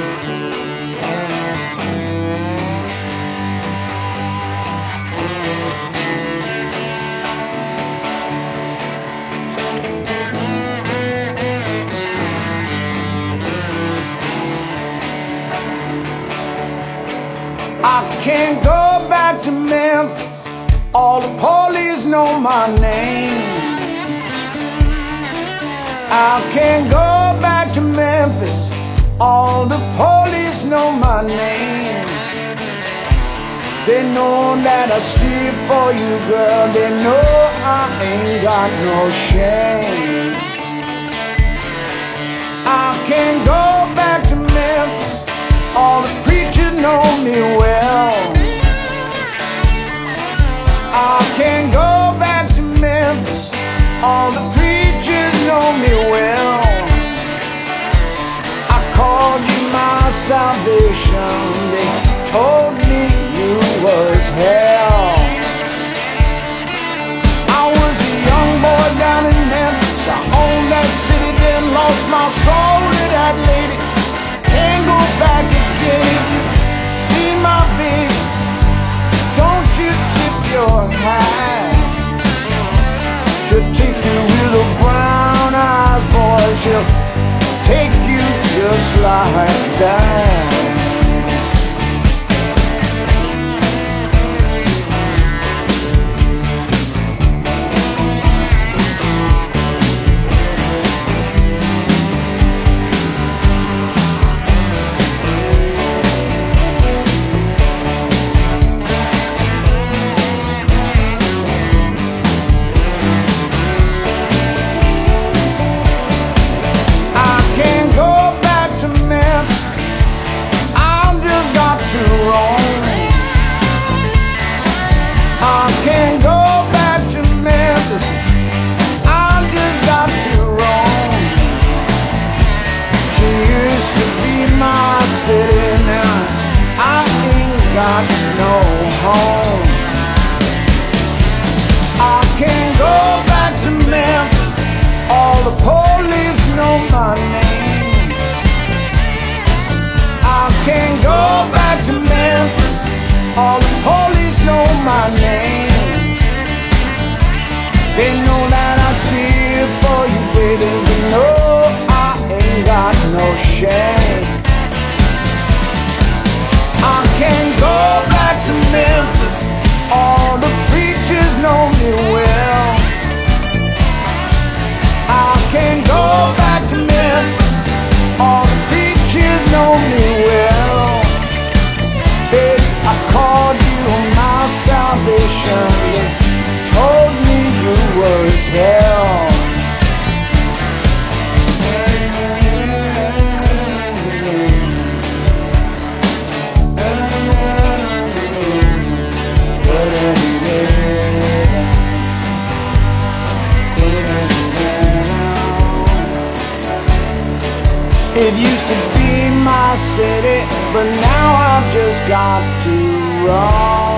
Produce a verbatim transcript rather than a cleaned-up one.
I can't go back to Memphis, all the police know my name. I can't go back to Memphis, all the police know my name. They know that I steal for you, girl, they know I ain't got no shame. I can't go back to Memphis, all the preachers know me well. I can't go back to Memphis, all the preachers know me well. I called you my salvation, they told me you was hell. I was a young boy down in Memphis, I owned that city, then lost my soul to that lady. Can't go back again. If you see my baby, don't you tip your hat. She'll take you with her brown eyes, boy, she'll take you just like that. Got no home. I can't go back to Memphis, all the police know my name. I can't go back to Memphis, all the police know my name. They know that I steal for you, baby. You know I ain't got no shame. I can't go back to Memphis, all the preachers know me well. I can't go back to Memphis, all the preachers know me well. Babe, I called you my salvation, they told me you was hell. It used to be my city, but now I've just got to run.